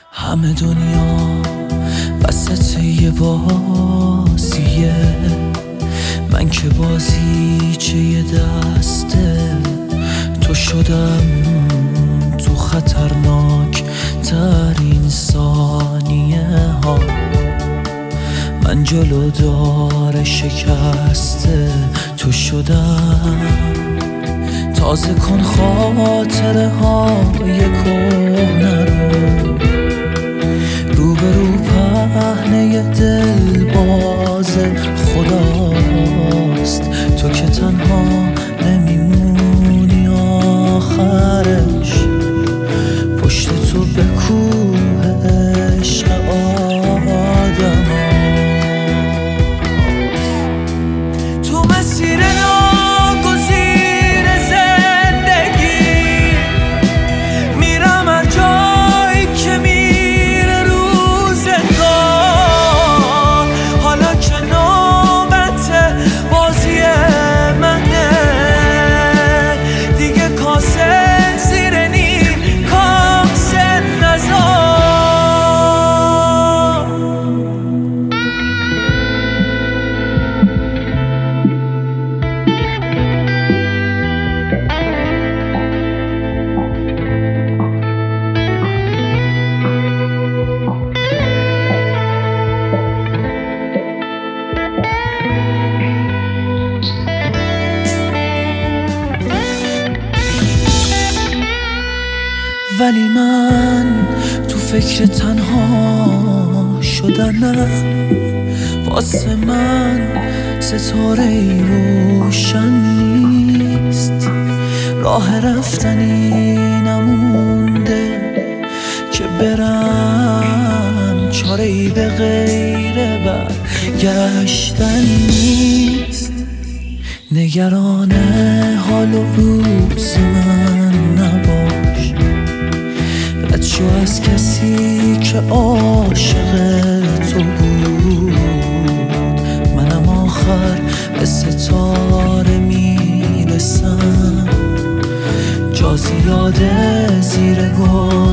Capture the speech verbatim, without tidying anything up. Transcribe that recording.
همه دنیا وسط یه بازیه، من که بازیچه یه دسته تو شدم تو خطرناک ترین ثانیه ها. من جلو دار شکسته تو شدم، تازه کن خاطره های کهنه رو روبرو پهنه دل باز خداست. تو که تنها نمیمونی آخرش، پشت تو به کوه عشق آدم هاست. تو مسیر ناگزیر زندگی میرم هر جایی که میره روزگار. حالا که نوبت بازی منه، دیگه کاسه زیر نیم کاسه نزار. ولی من تو فکر تنها شدنم، واسه من ستاره ای روشن نیست. راه رفتنی نمونده که برم، چاره ای به غیر برگشتن نیست. نگران حال و روز من نباش، رد شو از کسی که عاشق تو بود. منم آخر به ستاره میرسم، جا زیاده زیر گل